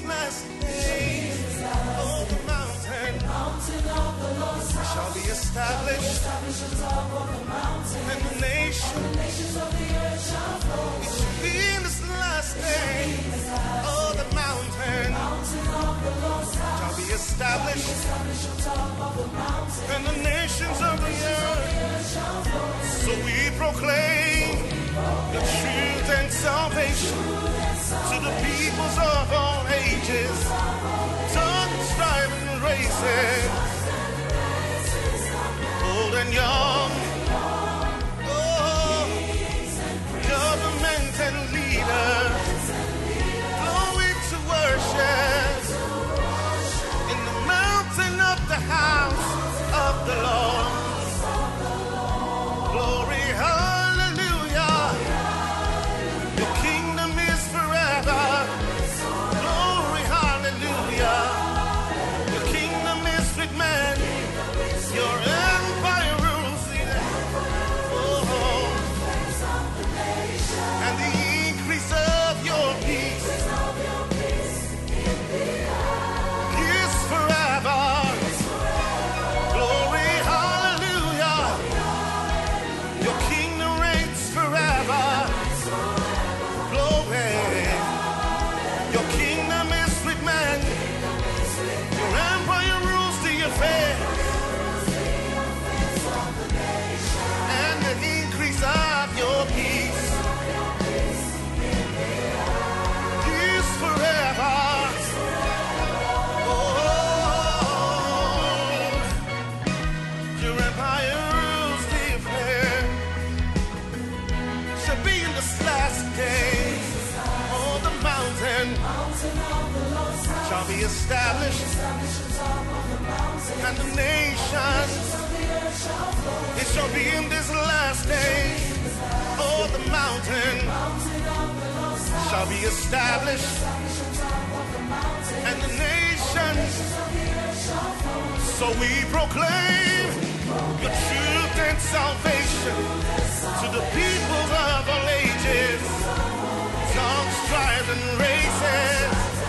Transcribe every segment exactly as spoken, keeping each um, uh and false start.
last day, oh, the mountain shall be established, and the nations of the earth shall flow. It shall be in this last day, oh, the mountain shall be established, and the nations of the earth. So we proclaim the truth and salvation to the peoples of all ages, tongues, tribes, and races, old and young, oh, government and leaders, flowing to worship in the mountain of the house of the Lord. Glory, hallelujah. Your kingdom is forever. Glory, hallelujah. Your kingdom is with man. Your empire rules the oh, and the increase of your peace is forever. Glory, hallelujah. Your kingdom reigns forever. Glory. Your kingdom is with man. Your empire rules the affair. And the increase of your peace is forever. Oh, your empire rules the affair. Shall be in this last day. Oh, the mountain shall be established, and the nations, it shall be in this last day. Oh, the mountain shall be established, and the nations. So we proclaim your truth and salvation to the people of all ages, tongues, tribes, and races,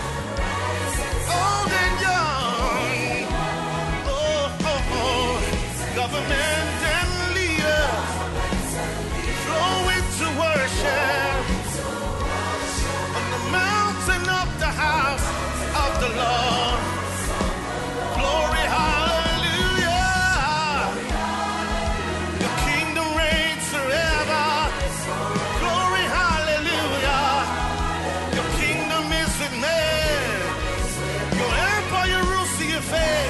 old and young, oh, oh, oh, government and leaders, flowing to worship on the mountain of the house of the Lord. Glory, hallelujah. Your kingdom reigns forever. Glory, hallelujah. Your kingdom is with man. Your empire rules the affair.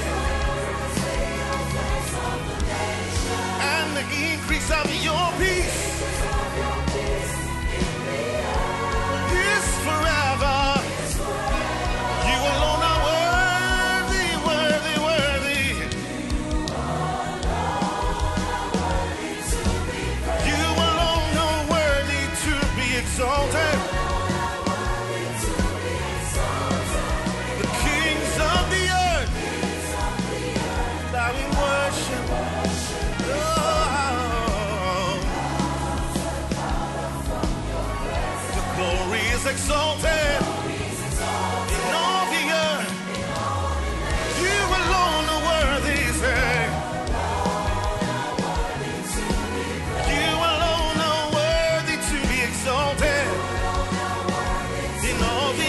And the increase of your peace is forever. You alone are worthy, worthy, worthy. You alone are worthy to be exalted. The kings of the earth, bowing worship. Oh, the glory is exalted in all the earth. You alone are worthy, say. You alone are worthy to be exalted in all the